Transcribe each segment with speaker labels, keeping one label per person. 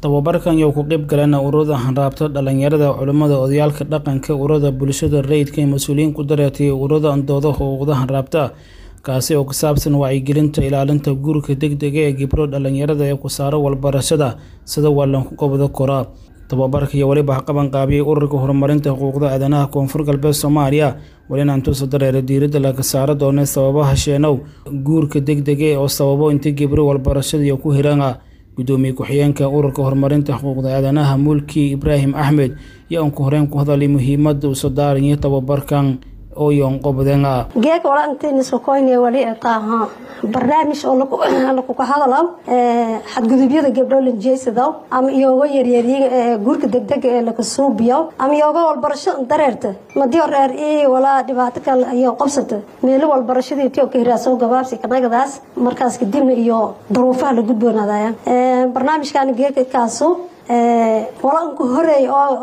Speaker 1: tababarkan iyo ku qayb galana ururada hanraabta dhalinyarada culimada odayaalka dhaqanka ururada bulshada rayidka ee mas'uuliyiin ku dareetay ururada andooda xuquuqda hanraabta kaasi oo ku saabsan wacyigelinta ilaalinta guurka degdega ee gabdho dhalinyarada ee ku saaro walbarashada sida wallan ku qabado kora tababarka iyo waliba qaban qaabiyay ururka horumarinta xuquuqda aadanaha koonfur galbeed Soomaaliya walina intuu soo dareeray diiradda laga saaro doonay sababaha sheenow guurka degdega oo sababo inta gabdho walbarashada iyo ku hiranga gudoomiye ku-xigeenka ururka horumarinta xuquuqda aadanaha Mulki Ibrahim Ahmed iyo aan ku horeen ku hadalay muhiimadda uu soo daaray tababarkan oo yoon qobdeenga
Speaker 2: geeka wala intii soo koynay wali taaha barnaamij oo lagu ka hadalo xadgudubyada gabdho la jeesado ama iyaga yaryariin guurka degdega ee laga suubiyo ama iyaga walbarasho dareerta madii reer ee wala dhibaato kale ayaa qabsata meel walbarashadii tii ka hiraaso gabaabsi kanagadaas markaas kadib iyo duruufaha la gudboonaadaya barnaamijkan geeka kaaso wala ku horeey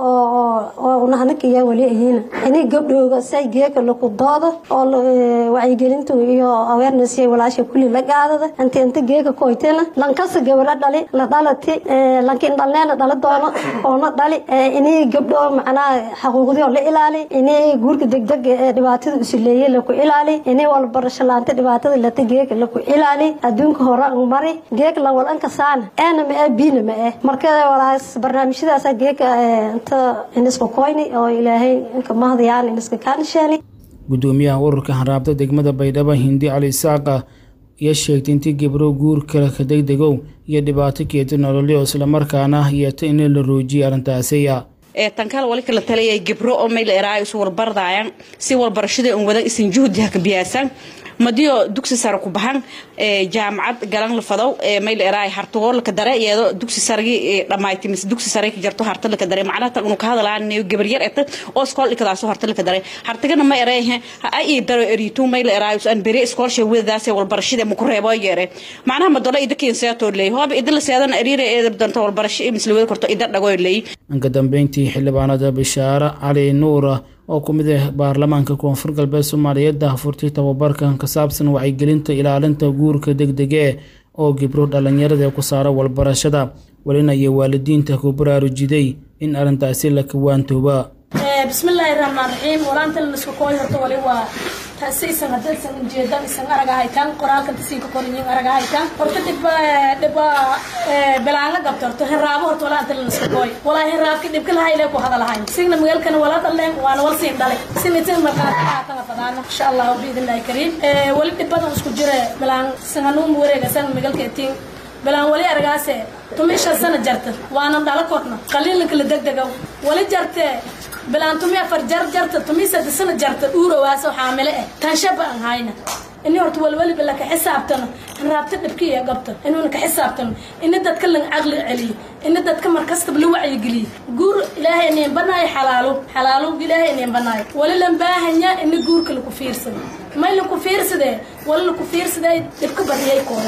Speaker 2: oo nahankiya wali ayina inay gabdhooga say geeka lagu doodo oo wacyigelintu iyo awareness ay walaasha kulli la qaadada inta geeka kooytena lankasa gabadha dhali la dhalati laakiin dhalneena dhala doono oo la dhali inay gabdho macnaa xuquuqdii la ilaali inay guurka degdeg ee dhibaatada u sileeyay la ku ilaali inay walbarasho laanta dhibaatada la geeka la ku ilaali adduunka hore mari geeka la walan ka saan ma biina ma markaa barnaamijyadaas geeka inta inisku koyni oo ilaahay inka mahdiyaan iniska kaanshani
Speaker 1: gudoomiyaha ururka hanraabta degmada Baydhabo Hindi Ali Saaqa iyo sheegtay intii gabdho guurka ka degdegow iyo dhibaato keento nololeed isla markaana yeeto in la roojiyo arintaasi
Speaker 3: tankal wali kala taliyay gabdho oo meel eraayo soo warbardayaan si walbarashada in wada isin juhdiga ka biyaasan madiyo dugsi sare ku baxan jaamacad galan la fadow meel eraay hartool ka dare iyado dugsi sargi dhamaaytay mis dugsi sare ka jarto hartal ka dare macnaha tan ka hadalaan gabar yar ee oo iskool ka daaso hartal ka dare hartagana ma eraay ay daro eritu meel eraay aan bari iskool shay wadaas walbarashada ma ku reebo yeere macnaha ma dolo idinkiin seeto leey hoob idil seedan eriire ee danto walbarasho misliwada korto idin dhago leey
Speaker 1: anka dambeyntii xildhibaanada Bishaara Ali Nuura oo ku mid ah baarlamaanka koonfur galbeed Soomaaliya daahfurtay tababarkan ka saabsan wacyigelinta ilaalinta guurka degdega oo gabdho dhalinyarada ku saaro walbarashada walina iyo waalidiinta ku baraarujiday in arintaasi la kawaantooba
Speaker 4: bismillaahir rahmaanir rahiim walaanta la isku kooy horto wali waa taasiisan hadalsan jeedan isan aragahay tan qoraalka tasiinka korin aragahay tan horta dibba balaanga gabtorto heraabo horto walaanta la isku kooy walaa heraabki dibka lahay ilaa ku hadalahay signa magaalkana walaad alleen waan wal siin dhalay sinitin markaa tan fadana insha Allah biidnaahi kariim wali dibada isku jira balaan sananu wareegasan magaalka tiin balaan wali aragaase tumisha sana jarta waana dhala koodna qaliinka la degdego wali jarte بلان تومي فرجر جرت تومي سنة جرت أورو واسو حاملة تنشبه هاينا إني أرتو والولي بلك حسابتنا رابطة بكية قبطة إنه إنك حسابتنا إن أنت تتكلم عقل علي إن أنت تكمل كسب الوعي قلي قول إلهي إني بناي حلالو إلهي إني بناي ولا لنباهنيا إني قول كل كفير سده ما اللي كفير سده ولا كفير سده يبكبر يكون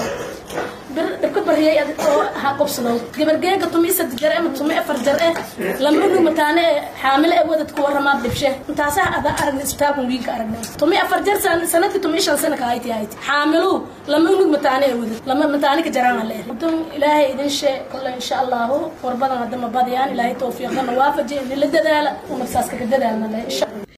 Speaker 4: بركبر هي هاقب صدو قبل جيجا تومي سد جرأة تومي أفر جرأة لما نقول متانة حاملة أبوة تكون ما ببشه متاسع هذا أرد إسباب ويك أرد تومي أفر جر سنة تومي شان سنة كايتي حاملو لما نقول متانة أبوة لما متانة كجران عليه بدون إلهي إذن شيء كله إن شاء الله وربنا قدم بديان إلهي توفيق لنا وافجي للدلالة ونفساسك الدلالة إن شاء الله